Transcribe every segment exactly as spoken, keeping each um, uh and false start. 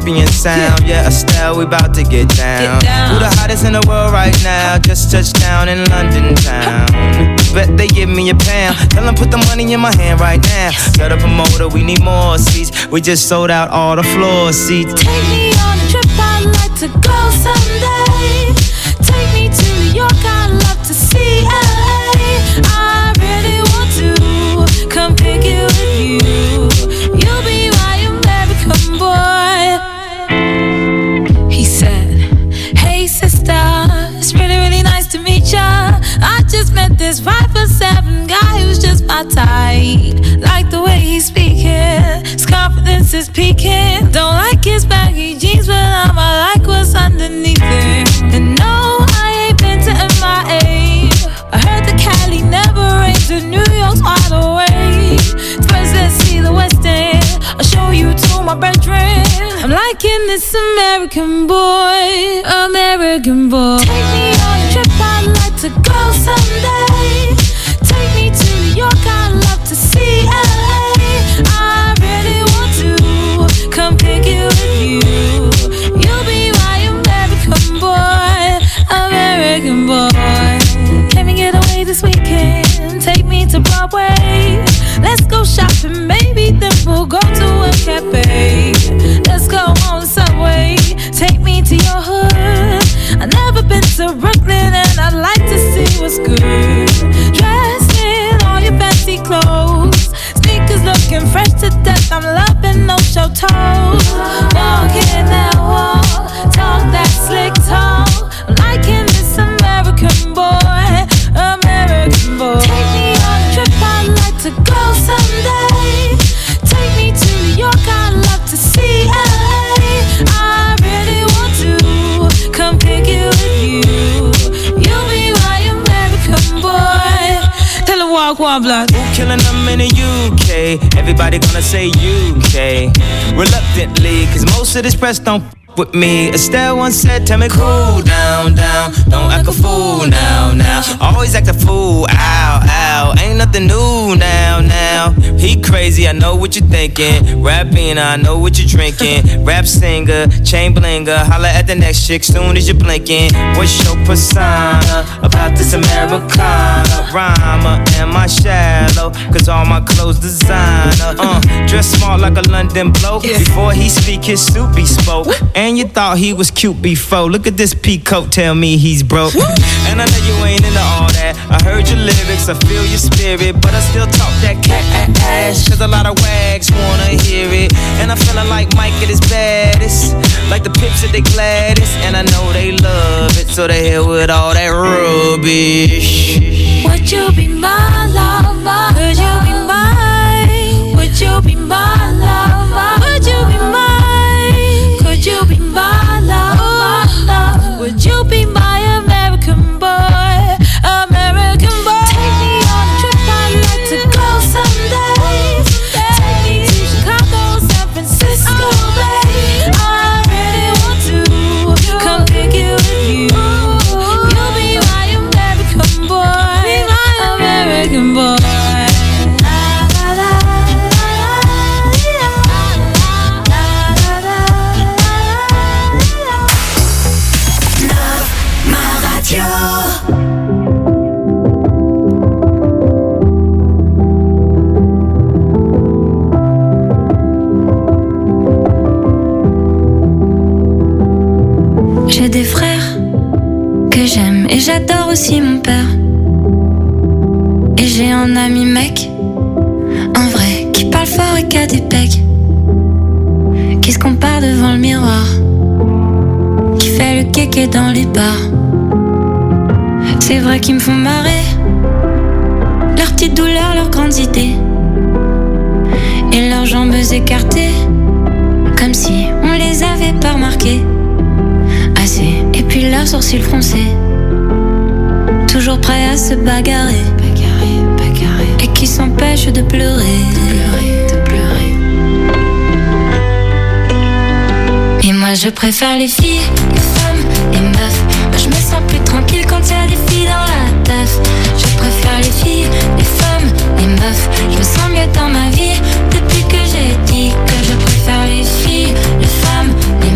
Scorpion sound. Yeah, Estelle, we about to get down. Get down. Who the hottest in the world right now? Just touched down in London town. Bet they give me a pound. Tell them put the money in my hand right now. Set up a motor, we need more seats. We just sold out all the floor seats. Take me on a trip, I'd like to go someday. Take me to New York, I'd love to see L A. I really want to come pick you with you. You'll be my American boy. He said, hey sister, it's really, really nice to meet ya. I just met this five foot seven guy who's just my type. Like the way he's speaking, his confidence is peaking. Don't like his baggy jeans, but I'ma like what's underneath it. And no, I ain't been to M I A. I heard the Cali never rains and New York's wide awake. First let's see the West End, I'll show you to my bedroom. I'm liking this American boy, American boy. Take me on a trip, I'd like to go someday. Take me to New York, I'd love to see L A. I really want to come pick you with you. You'll be my American boy, American boy. Can we get away this weekend? Take me to Broadway. Let's go shopping, maybe then we'll go to a cafe. Let's go on the subway, take me to your hood. I've never been to Brooklyn and I'd like to see what's good. Dressed in all your fancy clothes, sneakers looking fresh to death. I'm loving no show toes. Walking that wall, talk that slick talk. I'm liking this American boy, American boy. Take me on a trip, I'd like to go someday. Take me to New York, I'd love to see L A. I really want to come pick you with you. You'll be my American boy. Tell her walk one block. Who killing them in the U K? Everybody gonna say U K. Reluctantly, cause most of this press don't with me. Estelle once said, tell me cool down, down. Don't act a fool now, now. Always act a fool, ow, ow. Ain't nothing new now, now. He crazy, I know what you're thinking. Rapping, I know what you're drinking. Rap singer, chain blinger. Holla at the next chick soon as you're blinking. What's your persona about this Americana? Rhymer, am I shallow? Cause all my clothes designer. Uh, dress smart like a London bloke. Before he speak, his suit be spoke. And you thought he was cute before. Look at this peacoat, tell me he's broke. And I know you ain't into all that. I heard your lyrics, I feel your spirit, but I still talk that cat ass. Cause a lot of wags wanna hear it. And I'm feeling like Mike at his baddest, like the Pips at the gladdest. And I know they love it, so they hell with all that rubbish. Would you be my lover? Would you be mine? Would you be my lover? Would you be mine? Could you be my lover? Would you be my American boy? American boy. Take me on a trip, I'd like to go someday. Take me to Chicago, San Francisco, babe. I really want to come pick you with you. You'll be my American boy, American boy. J'ai des frères que j'aime et j'adore aussi mon père. Et j'ai un ami mec, un vrai, qui parle fort et qui a des pecs, qui se compare devant le miroir, qui fait le kéké dans les bars. C'est vrai qu'ils me font marrer, leurs petites douleurs, leurs grandes idées, et leurs jambes écartées, comme si on les avait pas remarquées. Assez, et puis leurs sourcils froncés, toujours prêts à se bagarrer, bagarrer, bagarrer, et qui s'empêchent de pleurer, de pleurer, de pleurer. Et moi je préfère les filles, les femmes, les meufs. Moi je me sens plus tranquille quand y a des filles dans la teuf. Je préfère les filles, les femmes, les meufs. Je me sens mieux dans ma vie depuis que j'ai dit que je préfère les filles, les femmes, les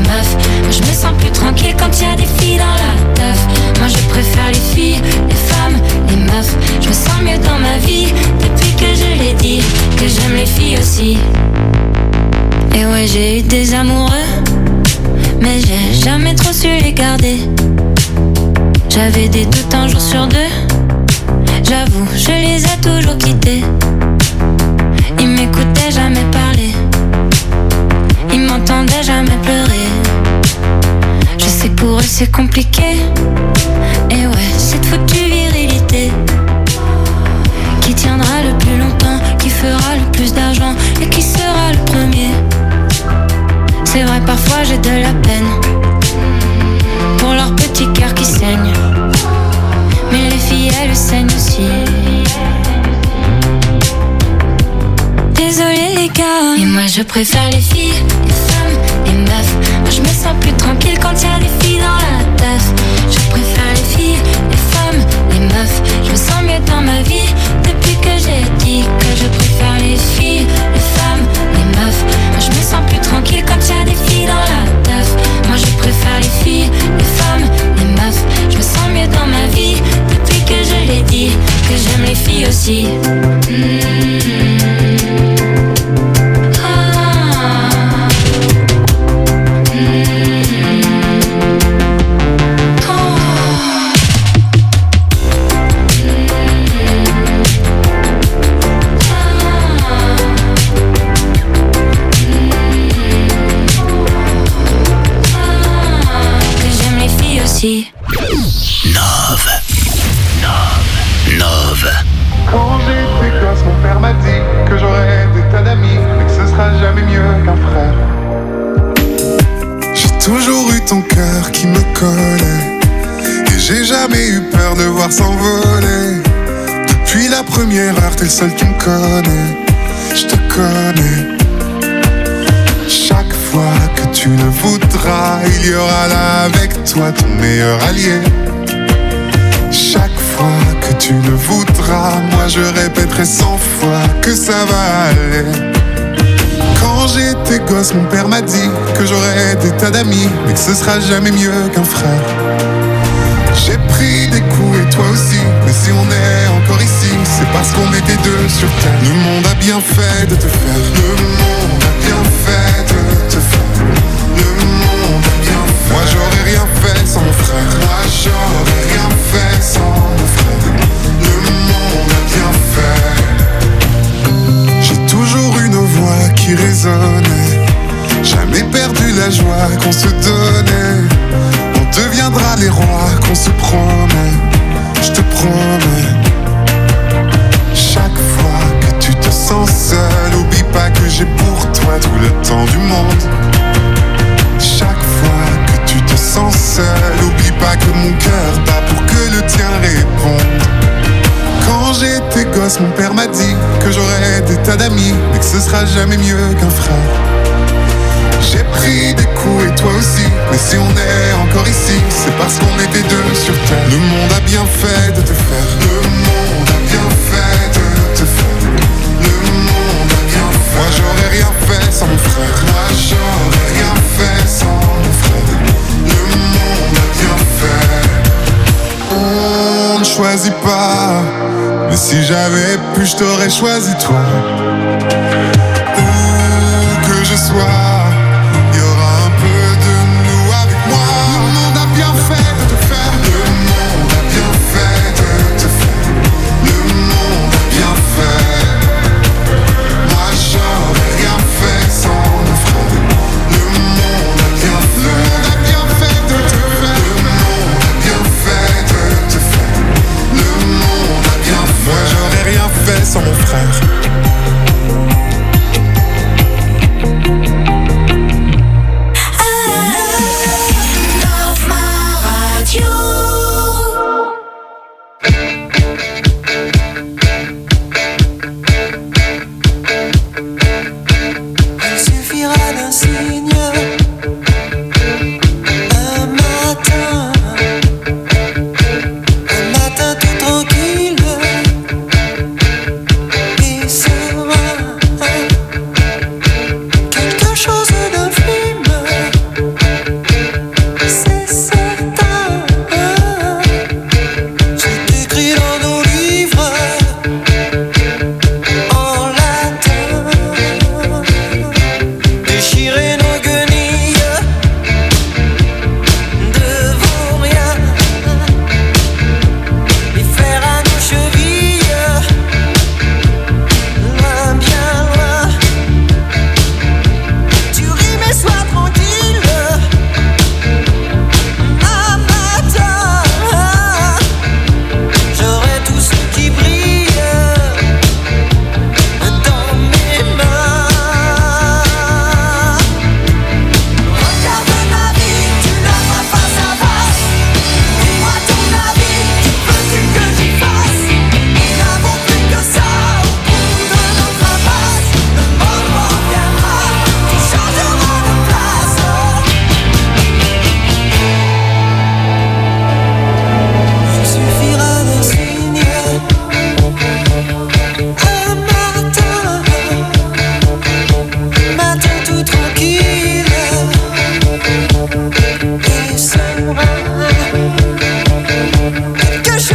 aussi. Et ouais, j'ai eu des amoureux, mais j'ai jamais trop su les garder. J'avais des doutes un jour sur deux, j'avoue, je les ai toujours quittés. Ils m'écoutaient jamais parler, ils m'entendaient jamais pleurer. Je sais que pour eux c'est compliqué, et ouais, cette foutue virilité qui tiendra le plus longtemps, qui fera le plus d'argent et qui sera le premier. C'est vrai, parfois j'ai de la peine pour leur petit cœur qui saigne, mais les filles elles saignent aussi. Désolé les gars, et moi je préfère les filles, les femmes, les meufs. Moi je me sens plus tranquille quand y'a des filles dans la teuf. Je préfère les filles, les femmes, les meufs. Je me sens mieux dans ma vie depuis que j'ai dit que je préfère les filles, les femmes, les meufs. Moi je me sens plus tranquille quand y'a des filles dans la teuf. Moi je préfère les filles, les femmes, les meufs. Je me sens mieux dans ma vie depuis que je l'ai dit que j'aime les filles aussi. Mmh. Nove. Nove. Nove. Quand j'étais gosse, mon père m'a dit que j'aurais des tas d'amis, mais que ce sera jamais mieux qu'un frère. J'ai toujours eu ton cœur qui me collait, et j'ai jamais eu peur de voir s'envoler. Depuis la première heure, t'es le seul qui me connaît. Je te connais. Chaque fois que tu le voudras, il y aura là avec toi ton meilleur allié. Chaque fois que tu le voudras, moi je répéterai cent fois que ça va aller. Quand j'étais gosse, mon père m'a dit que j'aurais des tas d'amis, mais que ce sera jamais mieux qu'un frère. J'ai pris des coups et toi aussi, mais si on est encore ici, c'est parce qu'on était deux sur terre. Le monde a bien fait de te faire. Le monde a bien fait de te faire. Le monde a bien fait. Moi j'aurais rien fait sans mon frère. Moi j'aurais rien fait sans mon frère. Le monde a bien fait. J'ai toujours une voix qui résonnait, jamais perdu la joie qu'on se donnait. On deviendra les rois qu'on se promet, je te promets. Chaque fois que tu te sens seul, oublie pas que j'ai pour toi tout le temps du monde. Chaque fois que tu te sens seul, oublie pas que mon cœur bat pour que le tien réponde. Quand j'étais gosse, mon père m'a dit que j'aurais des tas d'amis, mais que ce sera jamais mieux qu'un frère. J'ai pris des coups et toi aussi, mais si on est encore ici, c'est parce qu'on était deux sur terre. Le monde a bien fait de te faire. Le monde a bien fait de te faire. Le monde a bien fait. Moi j'aurais rien fait sans mon frère. Moi j'aurais rien fait sans mon frère. Le monde a bien fait. On ne choisit pas, mais si j'avais pu, je t'aurais choisi toi. Où que je sois, sans mon frère.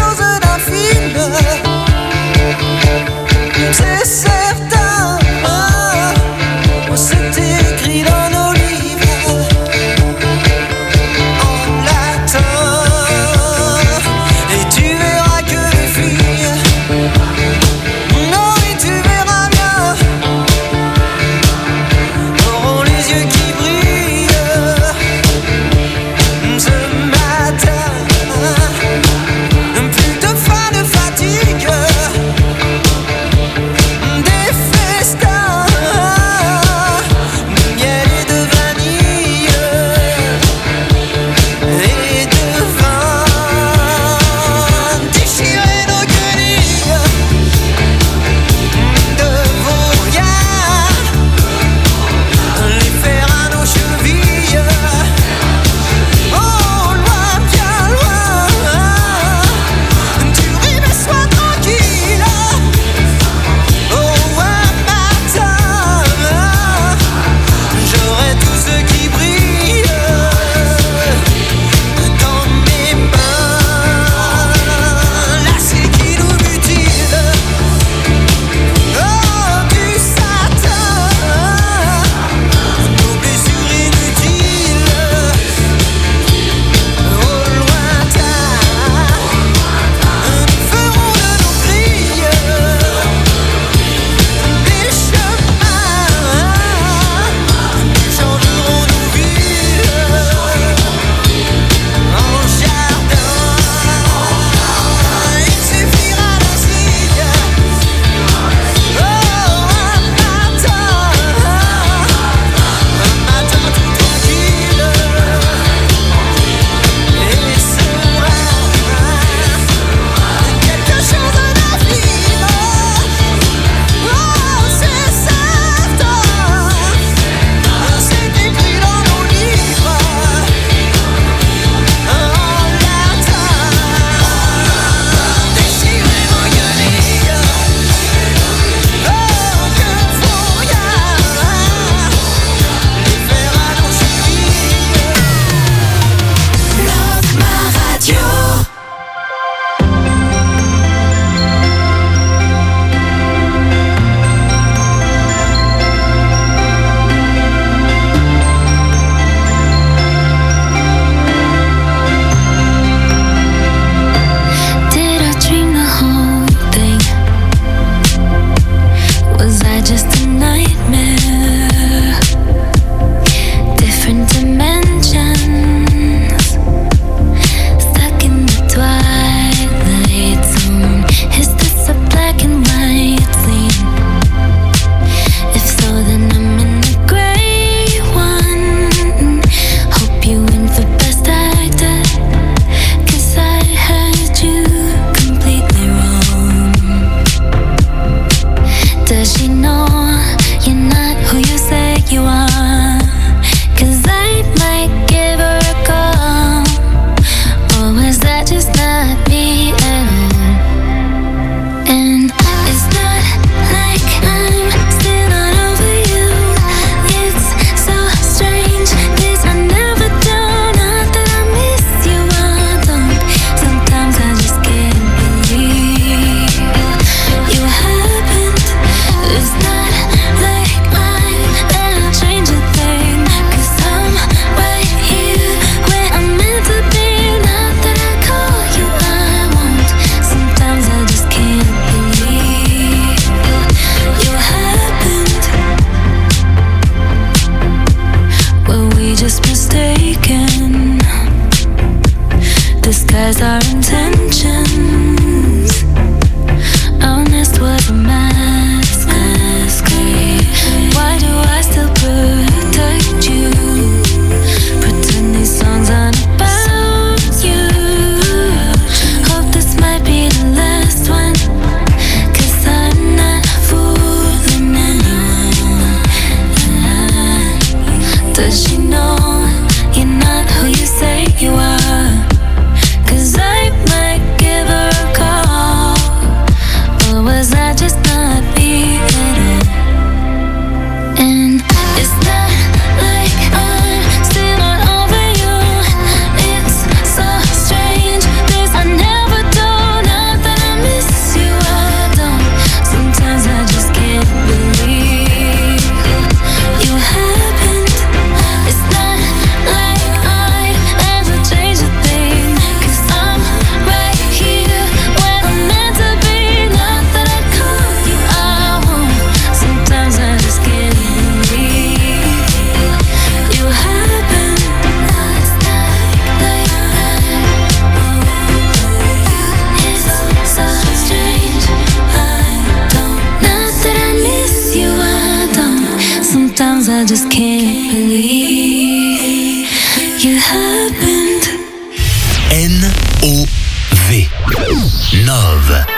chose d'un film. C'est certain, oh, c'est écrit dans nos livres. On l'attend, et tu verras que les filles, non oui tu verras bien, auront les yeux qui brillent. Ce matin, plus de Nove.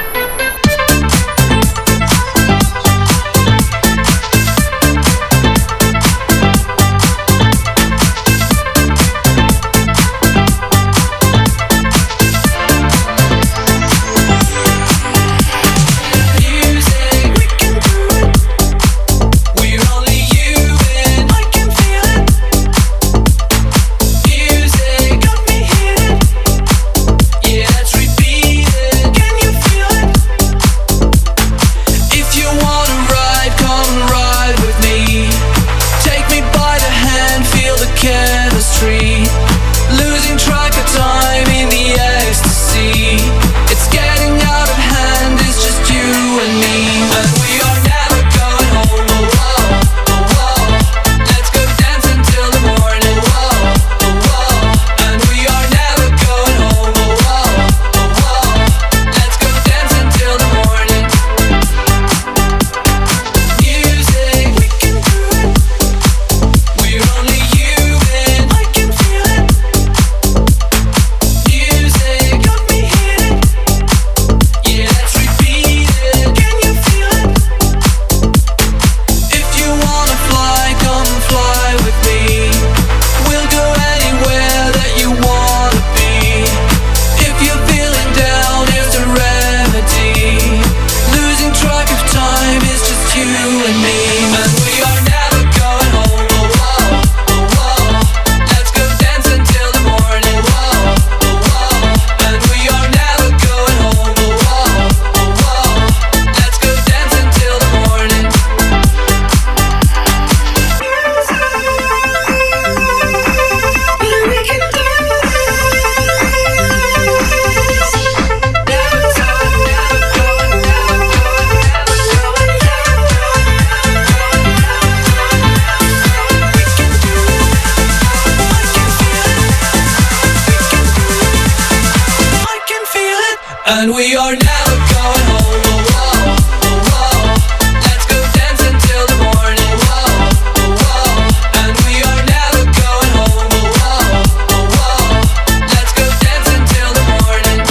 And we are never going home. Oh, whoa, oh, whoa. Let's go dance until the morning. Whoa, oh, whoa. And we are never going home. Oh, whoa, oh, whoa. Let's go dance until the morning.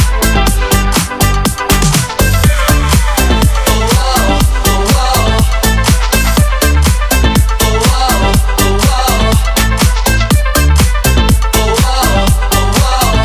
Oh, whoa, oh, whoa. Oh, whoa, oh, whoa. Oh, whoa, oh, whoa.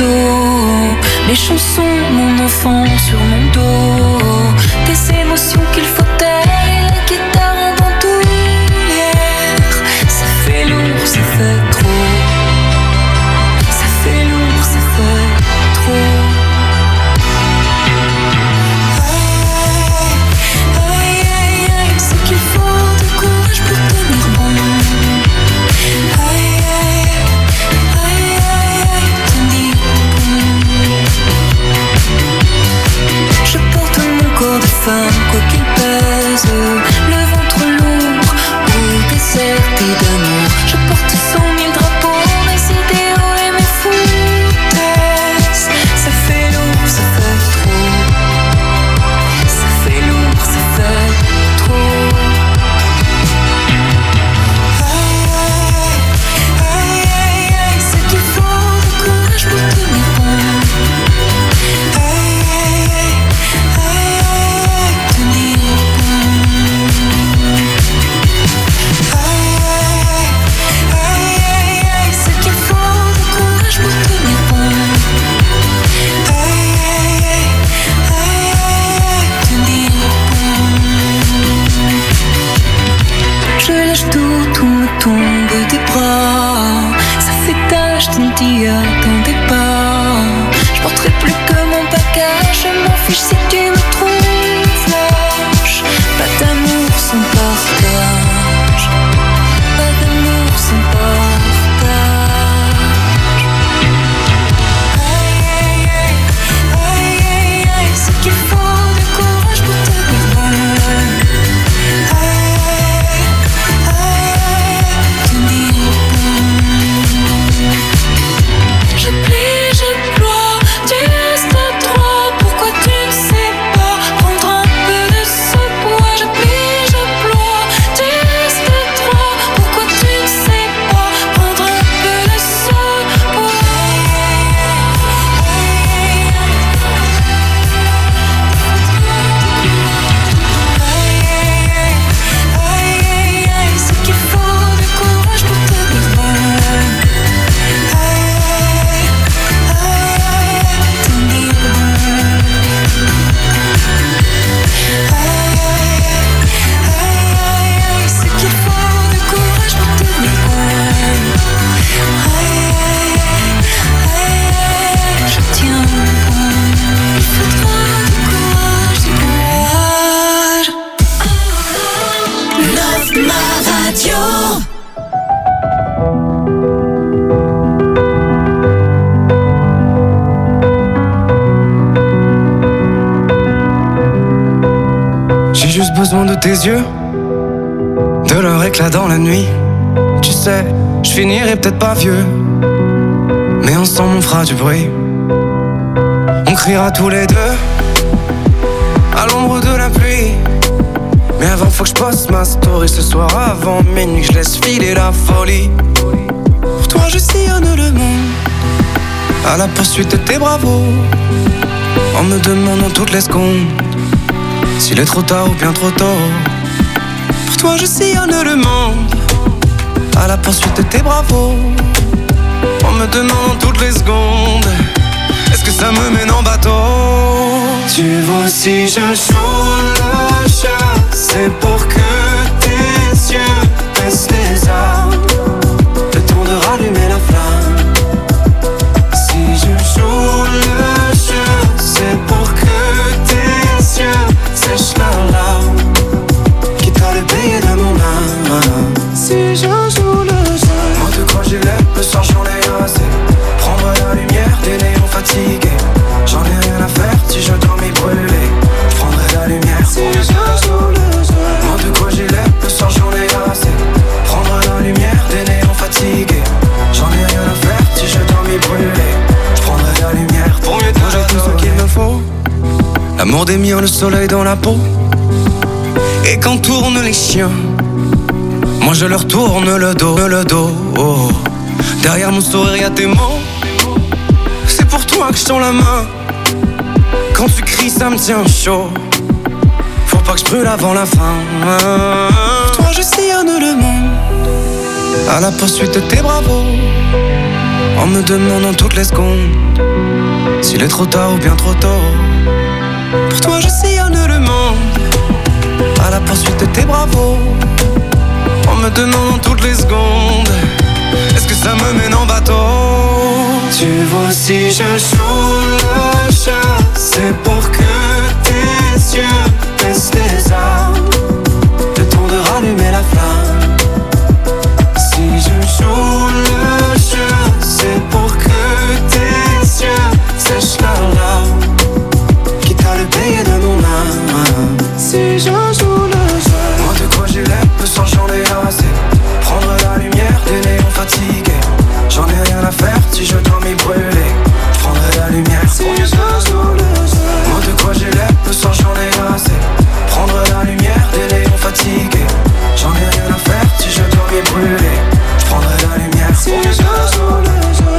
dos. Les chansons, mon enfant sur mon dos. Des émotions qu'il faut taire et la guitare en bandoulière. Ça fait lourd, ça fait trop. Ça fait lourd, ça fait trop. Aïe, aïe, aïe, c'est qu'il faut du courage pour tenir bon. Aïe, aïe, aïe, aïe, aïe, tenir bon. Je porte mon corps de femme, quoi qu'il pèse. Le ventre lourd, au déserté d'amour. Je porte cent mille drapeaux, mes idéaux et mes foutaises. Ça fait lourd, ça fait trop. Ça fait lourd, ça fait trop. Aïe, aïe, aïe, aïe, c'est qu'il faut du courage pour tenir bon. Aïe, aïe, aïe, aïe, tenir bon. Aïe, aïe, aïe, aïe, c'est qu'il faut du courage pour tenir bon. Aïe, aïe, aïe, aïe, tenir bon. Je lâche tout, tout me tombe des bras. Ça fait tache d'une diade dans des pas. Je porterai plus que mon bagage. Je m'en fiche si tu me trouves lâche. Pas d'amour sans partage. Pas d'amour sans partage. Aïe, aïe, aïe, aïe, aïe, aïe, c'est qu'il faut du courage pour tenir bon. Aïe, aïe, tenir bon. Je plie, je ploie, tu restes à trois. Pourquoi tu ne sais pas prendre un peu de ce poids? Je plie, je ploie, tu restes à trois. Pourquoi tu ne sais pas prendre un peu de ce poids? Aïe, aïe, aïe, c'est qu'il faut du courage pour tenir bon. Aïe, aïe, aïe, tenir bon. Aïe, aïe, aïe, c'est qu'il faut du courage pour tenir bon. Aïe, aïe, aïe, je tiens bon. Il faudra du courage, du courage. Love ma radio. J'ai juste besoin de tes yeux, de leur éclat dans la nuit. Tu sais, je finirai peut-être pas vieux, mais ensemble on fera du bruit. On criera tous les deux à l'ombre de la pluie. Mais avant faut que je poste ma story ce soir avant minuit. Je laisse filer la folie. Pour toi je sillonne le monde à la poursuite de tes bravos, en me demandant toutes les secondes s'il est trop tard ou bien trop tôt. Pour toi je sillonne le monde à la poursuite de tes bravos, en me demandant toutes les secondes est-ce que ça me mène en bateau. Tu vois si je joue le chat, c'est pour que tes yeux baissent les armes, le temps de rallumer la flamme. Si je joue le jeu, c'est pour que tes yeux sèchent la larme, quitte à le payer de mon âme. Si je joue le jeu, moi de quoi j'ai l'air, le soir j'en ai assez. Prendre la lumière des néons fatigués. J'en ai rien à faire si je dormais brûlé. Je prendrai la lumière si je joue le jeu. Moi de quoi j'ai l'air, le soir j'en ai assez. Prendre la lumière des néons fatigués. J'en ai rien à faire si je dormais brûlé. Je prendrai la lumière pour mieux te moi j'ai tout ce qu'il me faut. L'amour des miens, le soleil dans la peau. Et quand tournent les chiens, moi je leur tourne le dos, le dos. Oh. Derrière mon sourire y'a tes mots. C'est pour toi que je tends la main. Quand tu cries ça me tient chaud. Faut pas que je brûle avant la fin. Pour toi je sillonne le monde à la poursuite de tes bravos, en me demandant toutes les secondes s'il est trop tard ou bien trop tôt. Pour toi je sillonne le monde à la poursuite de tes bravos, en me demandant toutes les secondes, est-ce que ça me mène en bateau? Tu vois, si je joue le jeu, c'est pour que tes yeux baissent les armes, le temps de rallumer la flamme. Si je joue le jeu, c'est pour que tes yeux sèchent leurs larmes, quitte à le payer de mon âme. Si je joue le jeu, moi de quoi j'ai l'air, le sang j'en ai assez. Prendre la lumière des néons fatigués, j'en ai rien à faire si je dois m'y brûler. Je prendrai la lumière si je joue le jeu. Moi de quoi j'ai l'air, le sang j'en ai assez. Prendre la lumière des néons fatigués, j'en ai rien à faire si je dois m'y brûler. Je prendrai la lumière si je joue le jeu.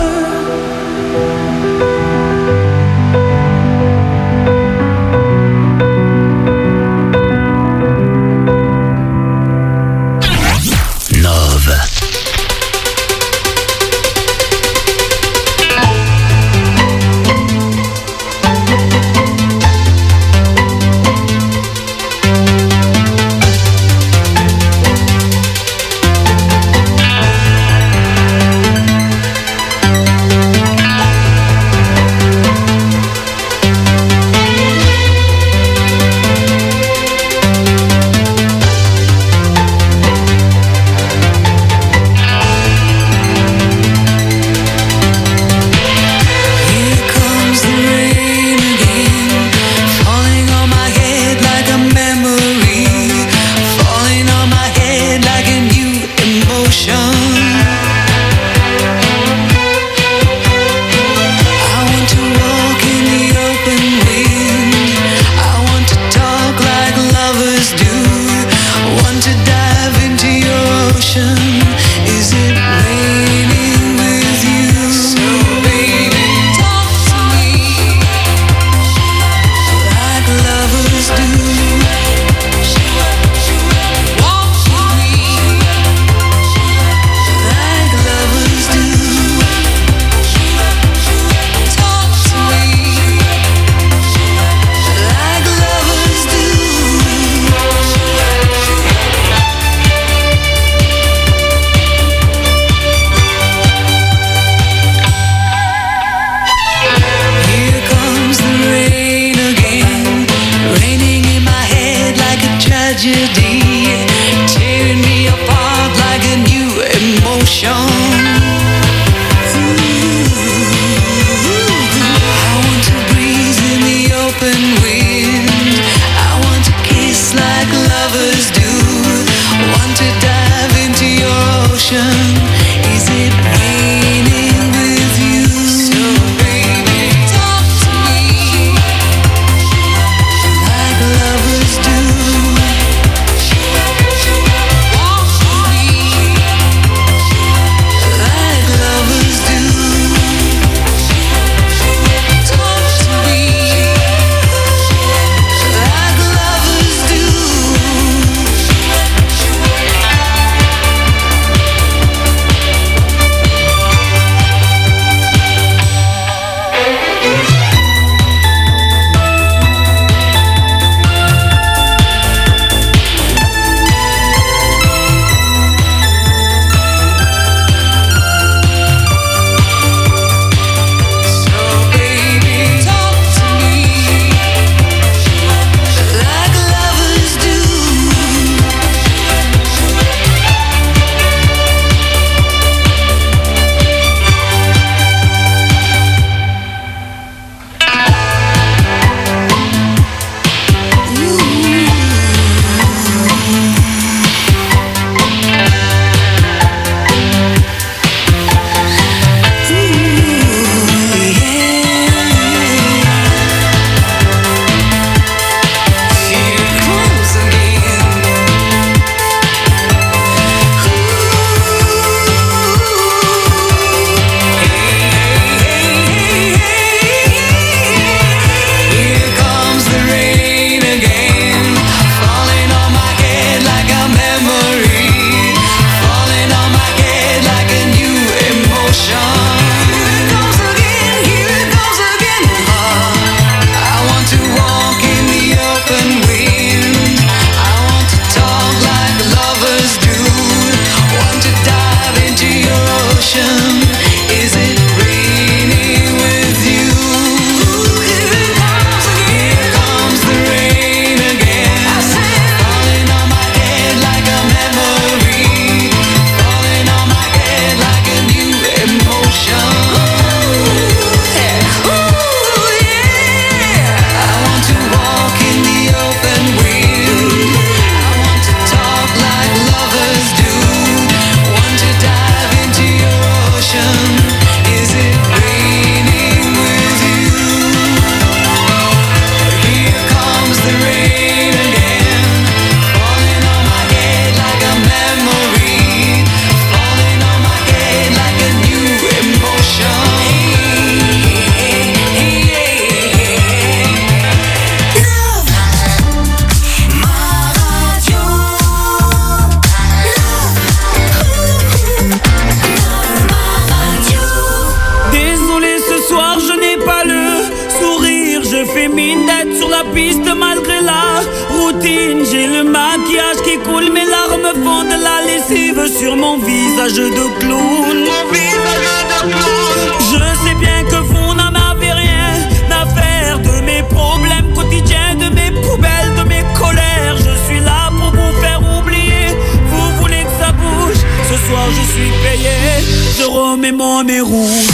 la piste malgré la routine. J'ai le maquillage qui coule, mes larmes font de la lessive sur mon visage de clown. Mon visage de clown. Je sais bien que vous n'en avez rien à faire de mes problèmes quotidiens, de mes poubelles, de mes colères. Je suis là pour vous faire oublier. Vous voulez que ça bouge? Ce soir je suis payé. Je remets mon nez rouge.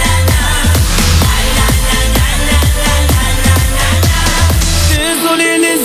Désolé les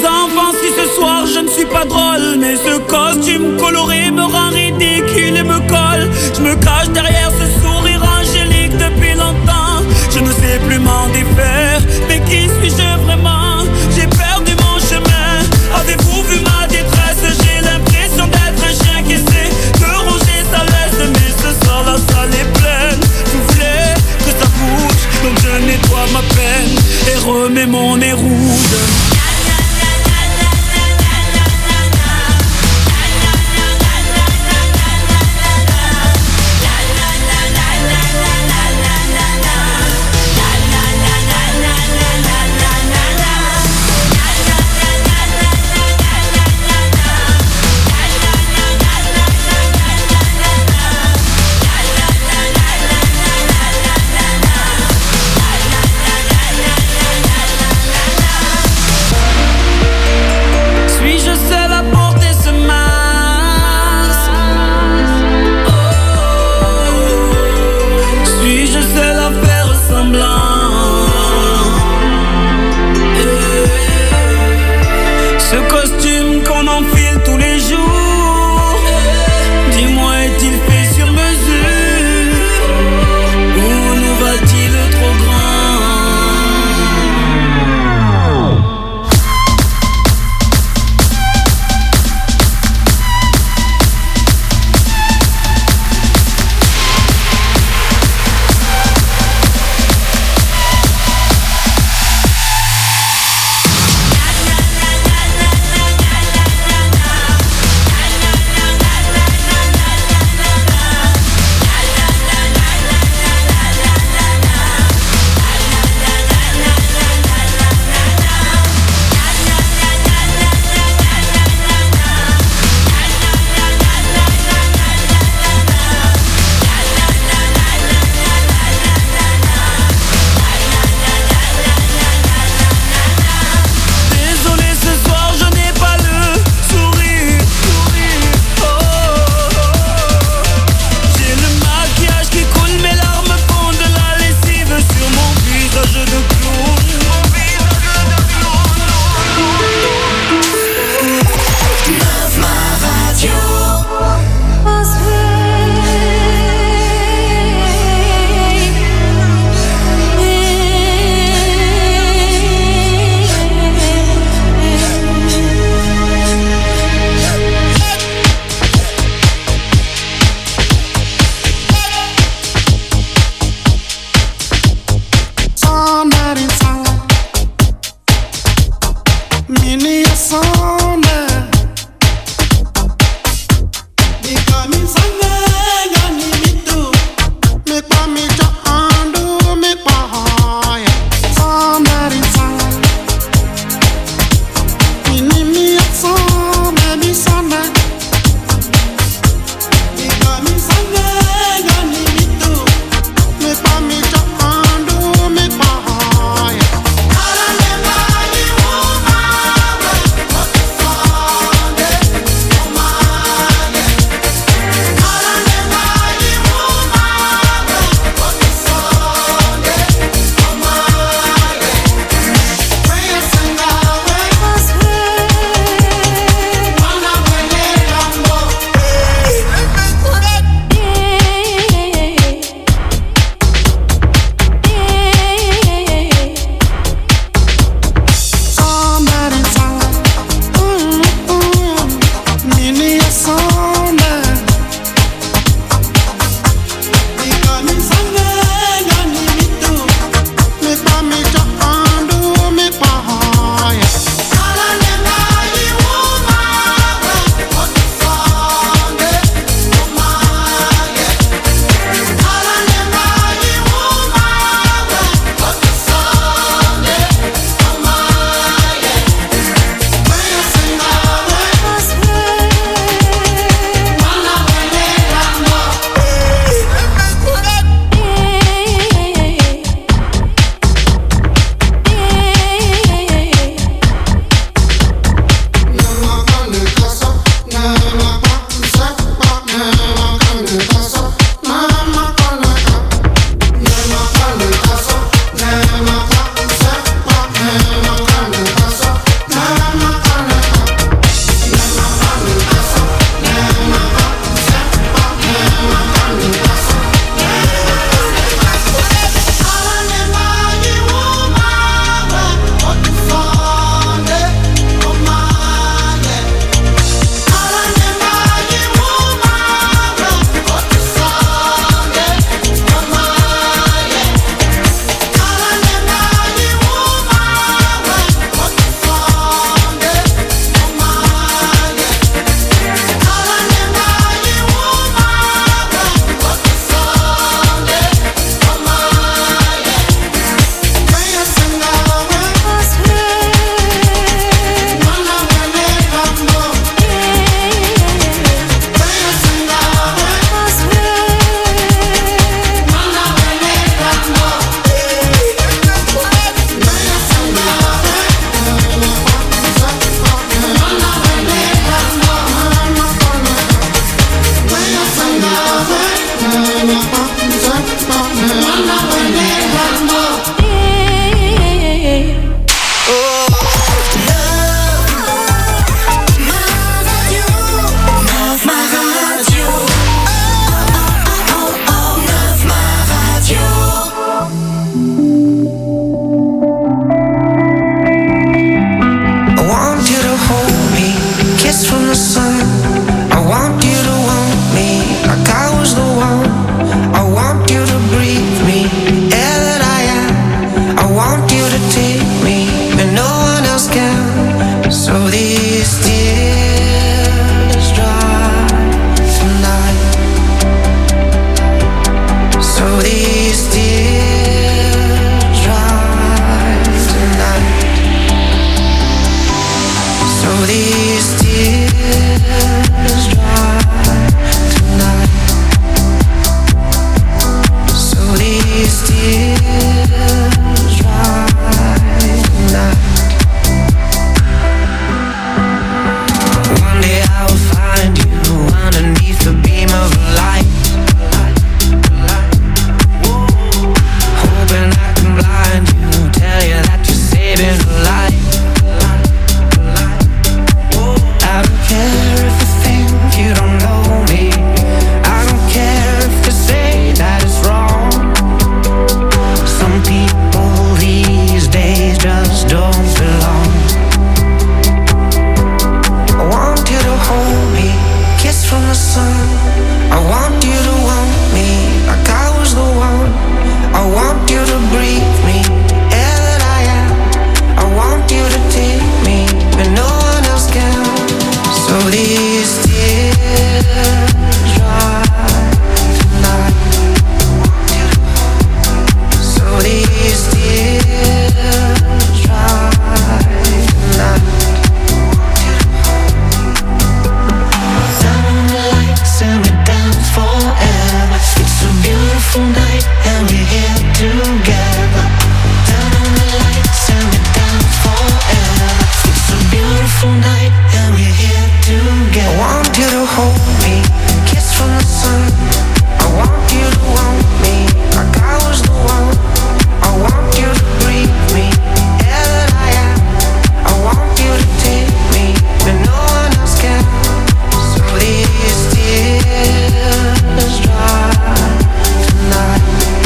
hold me, kiss from the sun. I want you to want me, like I was the one. I want you to breathe me, air that I am. I want you to take me, but no one else can. So these tears dry tonight.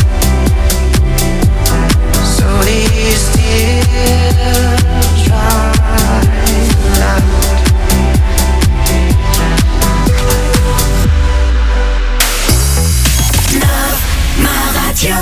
So these tears dry tonight. Love ma radio.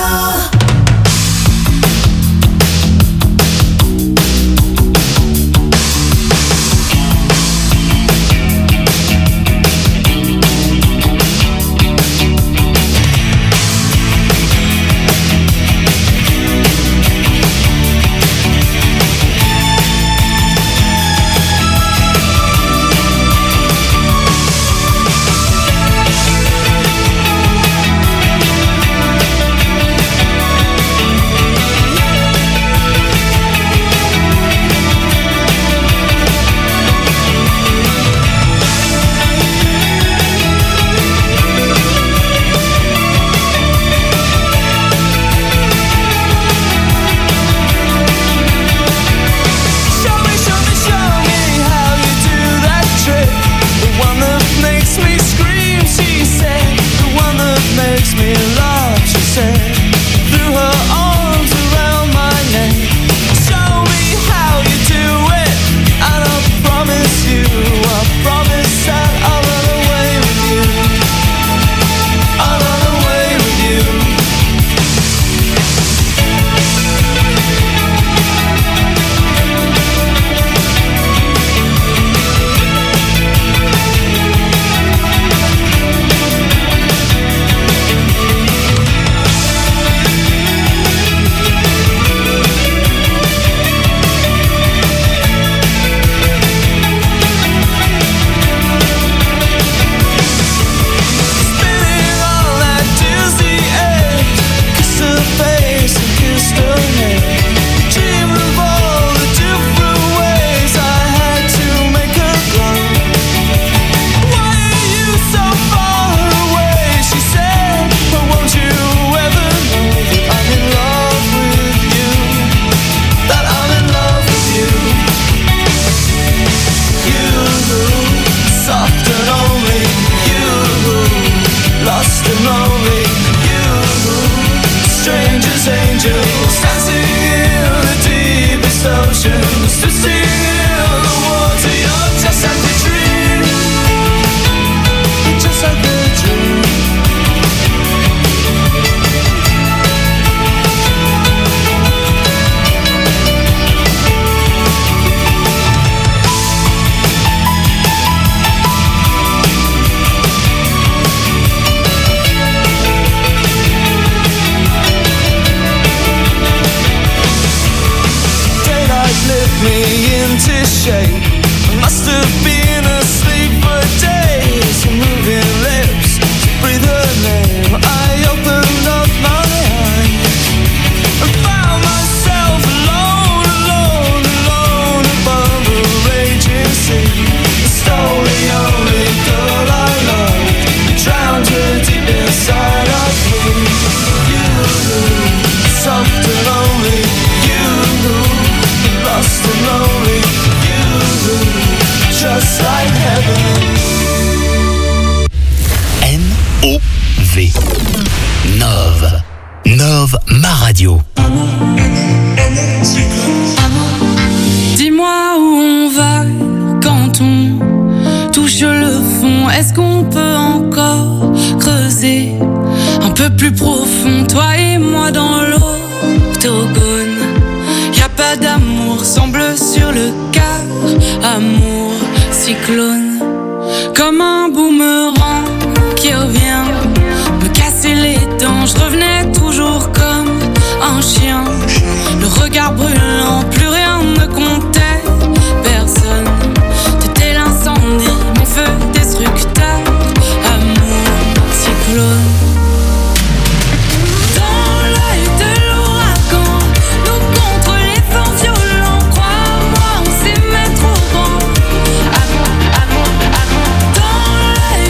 Dans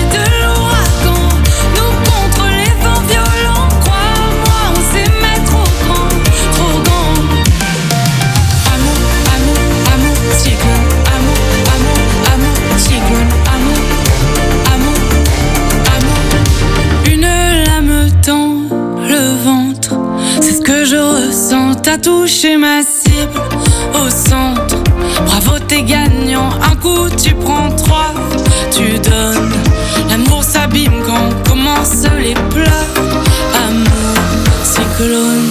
touché ma cible au centre. Bravo, t'es gagnant. Un coup, tu prends trois, tu donnes. L'amour s'abîme quand commencent les pleurs. Amour, cyclone.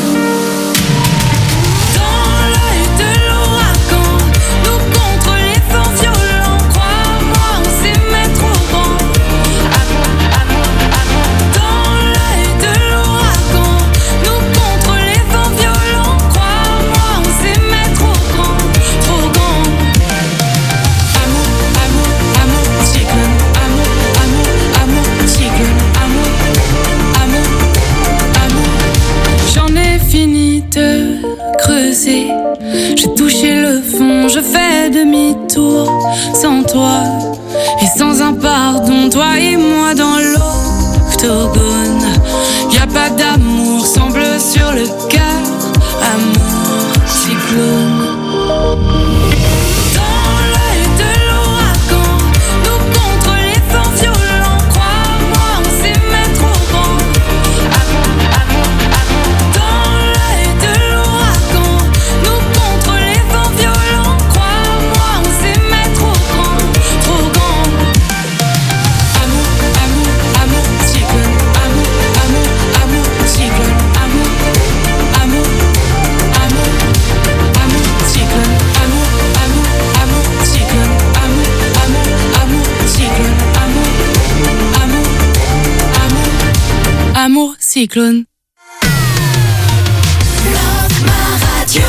J'ai touché le fond, je fais demi-tour. Sans toi et sans un pardon, toi et moi dans l'octogone. Y'a pas d'amour, semble sur le cœur. Amour, cyclone. Amour, cyclone. Love ma radio.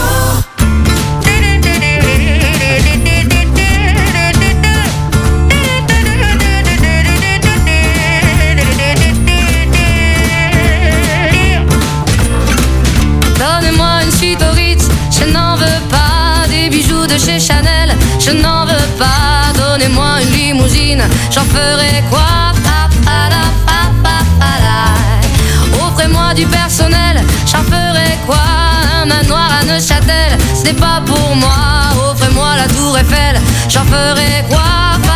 Donnez-moi une suite au Ritz, je n'en veux pas. Des bijoux de chez Chanel, je n'en veux pas. Donnez-moi une limousine, j'en ferai quoi? Offrez-moi du personnel, j'en ferai quoi? Un manoir à Neuchâtel, ce n'est pas pour moi. Offrez-moi la tour Eiffel, j'en ferai quoi?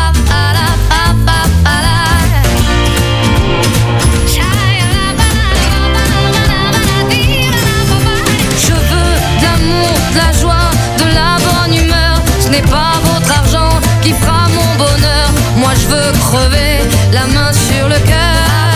Je veux de l'amour, de la joie, de la bonne humeur. Ce n'est pas votre argent qui fera mon bonheur. Moi je veux crever, la main sur le cœur.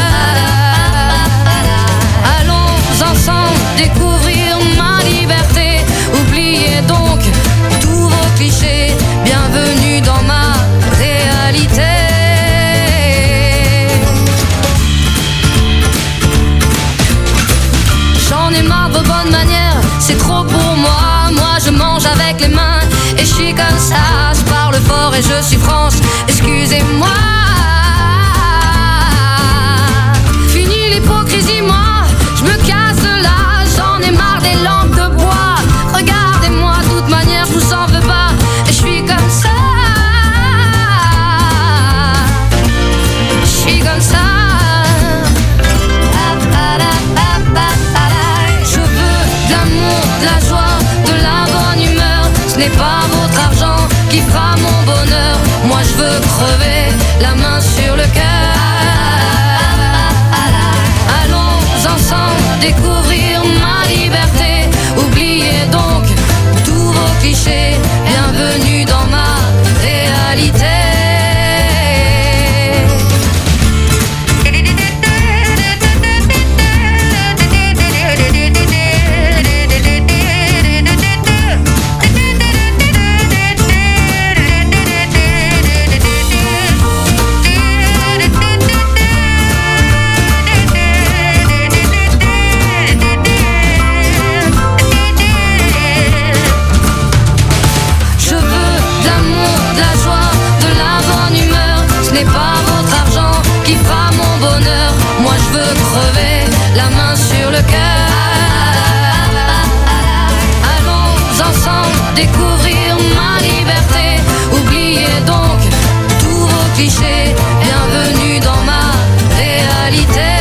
Ensemble découvrir ma liberté. Oubliez donc tous vos clichés. Bienvenue dans ma réalité. J'en ai marre de vos bonnes manières, c'est trop pour moi. Moi je mange avec les mains et je suis comme ça. Je parle fort et je suis France, excusez-moi. Fini l'hypocrisie, moi je me casse de là, j'en ai marre des lampes de bois. Regardez-moi, de toute manière, je vous en veux pas. Et je suis comme ça. Je suis comme ça. Je veux de l'amour, de la joie, de la bonne humeur. Ce n'est pas votre argent qui fera mon bonheur. Moi je veux crever, la main sur le cœur. Ensemble découvrir ma liberté. Oubliez donc tous vos clichés. Bienvenue dans ma réalité. Pas votre argent qui fera mon bonheur. Moi je veux crever, la main sur le cœur. Allons ensemble découvrir ma liberté. Oubliez donc tous vos clichés. Bienvenue dans ma réalité.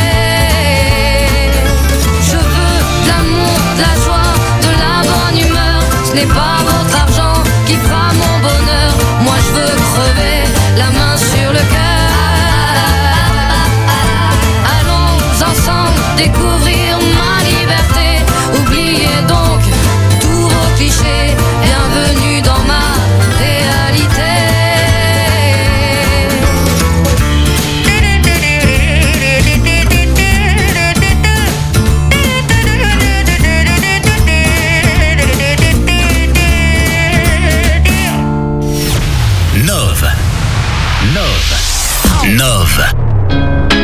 Je veux de l'amour, de la joie, de la bonne humeur. Ce n'est pas votre argent qui fera mon bonheur. Moi je veux crever, la main sur le cœur. Allons ensemble découvrir ma liberté. Oubliez donc Nove. Nove.